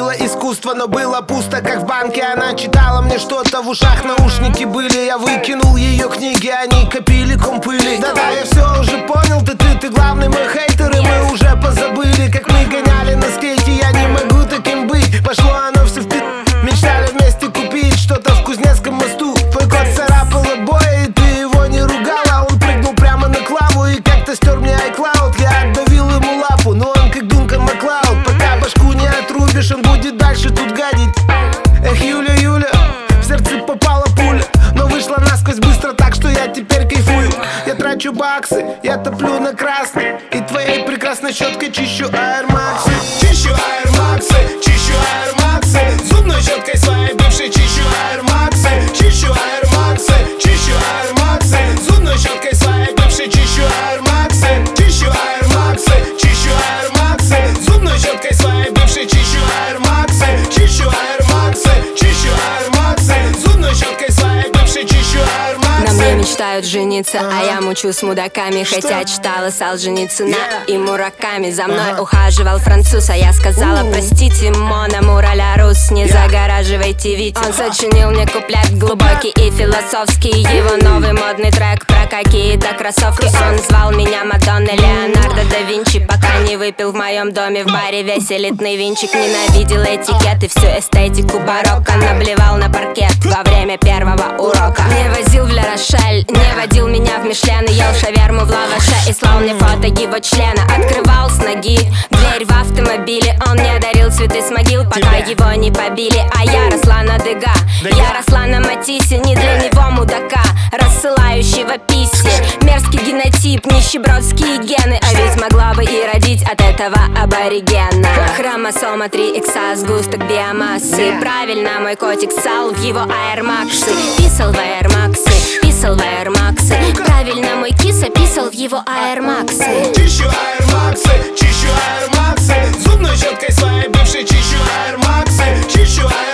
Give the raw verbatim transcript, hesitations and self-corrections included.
было искусство, но было пусто, как в банке. Она читала мне что-то, в ушах наушники были. Я выкинул ее книги, они копили ком пыли. Да-да, я все уже понял, ты, ты, ты главный мой хейтер. И мы уже позабыли, как мы гоняли на скейте. Я не могу таким быть, пошло оно все в пи***. Мечтали вместе купить что-то в Кузнецком мосту. Твой кот царапал обои, и ты его не ругала. Он прыгнул прямо на Клаву и как-то стер мне iCloud. Я отдавил ему лапу, но он как Дункан Маклауд. Пока башку не отрубишь, он будет дальше тут гадить. Эх, Юля, Юля, в сердце попала пуля, но вышла насквозь быстро, так что я теперь кайфую. Я трачу баксы, я топлю на красный, и твоей прекрасной щеткой чищу аэрмаксы. Чищу аэрмаксы, чищу аэрмаксы, зубной щеткой своей бывшей чищу аэрмаксы. Чищу аэрмаксы, чищу аэрмаксы, зубной щеткой своей бывшей чищу аэрмаксы. Чищу аэрмаксы, чищу аэрмаксы, зубной щеткой своей бывшей чищу аэрмаксы. Чищу аэрмаксы, чищу аэрмаксы, зубной щеткой своей бывшей чищу аэрмаксы. На мне мечтают жениться, а я мучу с мудаками. Хотя читала Солженицына и Мураками. За мной ухаживал француз, а я сказала: простите, мона мураля рус, не загораживайте вид. Он сочинил мне куплет глубокий и философский. Его новый модный трек про какие-то кроссовки. Он звал меня Мадонной, Леонардо да Винчи, пока не выпил в моем доме в баре весь элитный винчик. Ненавидел этикет и всю эстетику барокко. Наблевал на паркет во время первого урока. Не возил в Ля Рошель, не водил меня в Мишлен. И ел шаверму в лаваше и слал мне фото его члена. Открывал с ноги дверь в автомобиле. Он мне дарил цветы с могил, пока его не побили. А я росла на Дега, я росла на Матиссе. Не для него мудака, рассылающего письма. Мерзкий генотип, нищебродские гены. А ведь могла бы и родить от этого аборигена. Хромосома три икса, сгусток биомассы. Правильно, мой котик ссал в его аэрмаксы. Писал в аэрмаксы, писал в аэрмаксы. Правильно, мой киса писал в его аэрмаксы. Чищу аэрмаксы, чищу аэрмаксы, зубной щеткой своей бывшей чищу аэрмаксы. Чищу аэрмаксы.